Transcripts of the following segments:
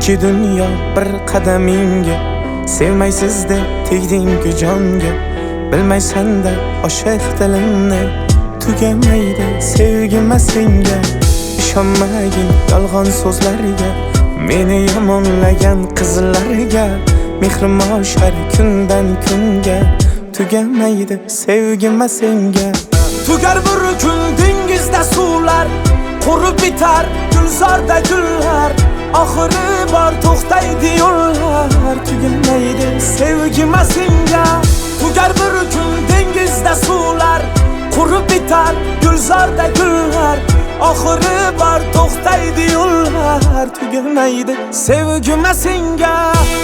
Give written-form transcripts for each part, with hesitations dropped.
İki dünya bir qadamingga, sevmaysiz deb tegding-ku jonga. Bilmaysan da oshiq dilimni, tugamaydi sevgim senga. İshonmagin yolg'on so'zlarga, meni yomonlagan qizlarga. Mehrim oshar kundan kunga, tugamaydi sevgim senga. Tugar bir kun dengizda suvlar, qurib bitar gulzorda gullar. Oxiri bor to'xtaydi yo'llar, tugamaydi sevgim senga. Tugar bir kun dengizda suvlar, qurib bitar gulzorda gullar. Oxiri bor to'xtaydi yo'llar, tugamaydi sevgim senga.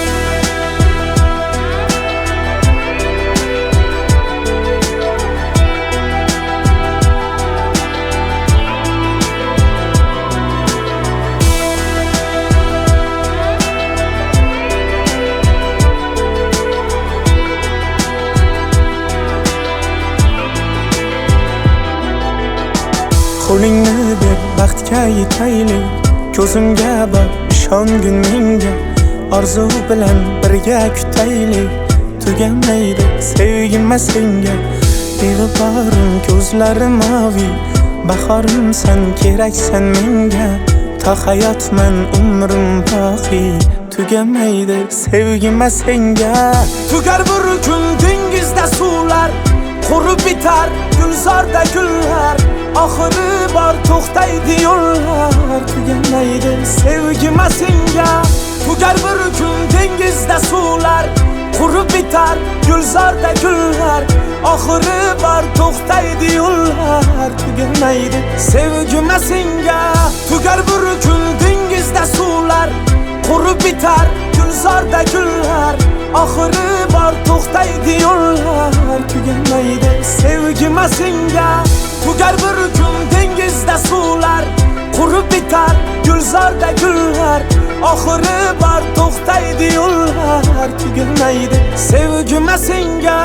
Qo'lingni deb baxtga yetaylik, ko'zimga boq ishongin menga. Orzu bilan birga kutaylik, tugamaydi sevgim senga. Beg'uborim ko'zlarim mavi, bahorimsan keraksan menga. Ta hayotman umrim boqi, tugamaydi sevgim senga. Tugar bir kun dengizda suvlar, qurib bitar gulzorda gullar. Oxiri bor to'xtaydi yo'llar, tugamaydi sevgim senga. Tugar bir kun dengizda suvlar, qurib bitar gulzorda gullar. Oxiri bor to'xtaydi yo'llar, tugamaydi sevgim senga. Tugar bir kun dengizda suvlar, qurib bitar gulzorda gullar. Oxiri bor to'xtaydi yo'llar, tugamaydi sevgim senga. Tugar bir kun dengizda suvlar, qurib bitar gulzorda gullar. Oxiri bor to'xtaydi yo'llar, tugamaydi sevgim senga.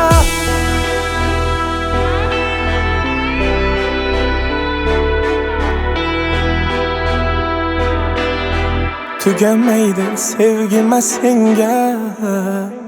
Tugamaydi sevgim senga.